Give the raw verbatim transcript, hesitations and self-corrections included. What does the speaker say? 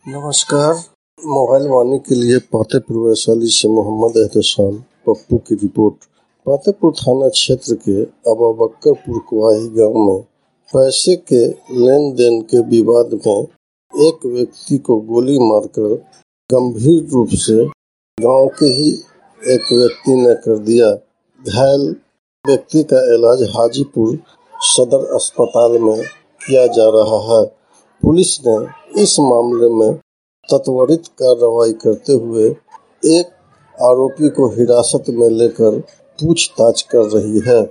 नमस्कार। मोबाइल वाणी के लिए पातेपुर वैशाली से मोहम्मद एहतशाम पप्पू की रिपोर्ट। पातेपुर थाना क्षेत्र के अबुबकरपुर कुआही गांव में पैसे के लेन देन के विवाद में एक व्यक्ति को गोली मारकर गंभीर रूप से गांव के ही एक व्यक्ति ने कर दिया घायल। व्यक्ति का इलाज हाजीपुर सदर अस्पताल में किया जा रहा है। पुलिस ने इस मामले में त्वरित कार्रवाई करते हुए एक आरोपी को हिरासत में लेकर पूछताछ कर रही है।